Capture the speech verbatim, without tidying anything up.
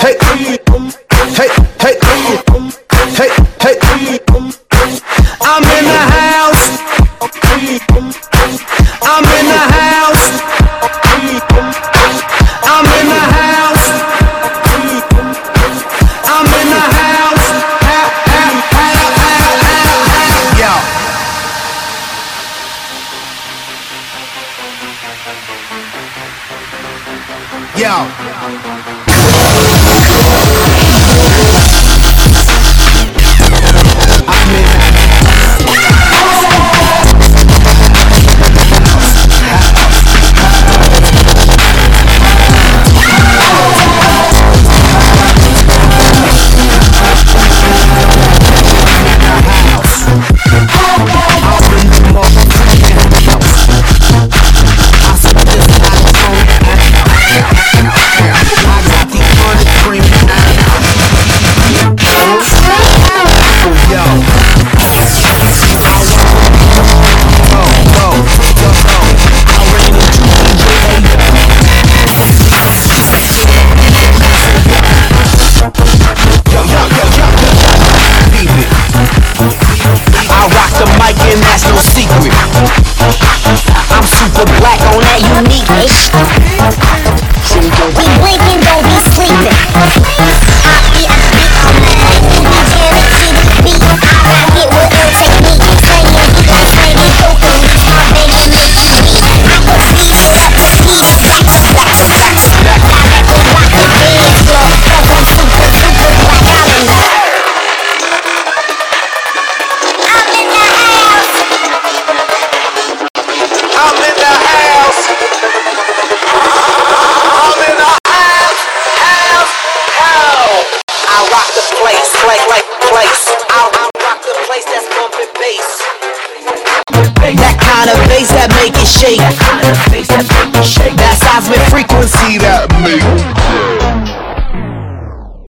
hey, hey, hey, hey, hey. I'm in the house. I'm in the house. I'm in the house. I'm in the house. Yo. Yo. That's no secret. I'm super black on that uniqueness. We blinking, don't be sleeping. I be a beat all night. You be jamming to the beat. I rock it with ill technique. Slaying, you gon' slay me. Poker me, start banging, make you weak. I go speed it up to speed. Back to back to back to back. I like to rock the dance floor. Cause I'm super, super black Islander. I'm in the house. I'm in the house. House, house. I rock the place, like, like, place. I, I rock the place that's bumping bass. That kind of bass that make it shake. That kind of bass that make it shake. That seismic frequency that make it.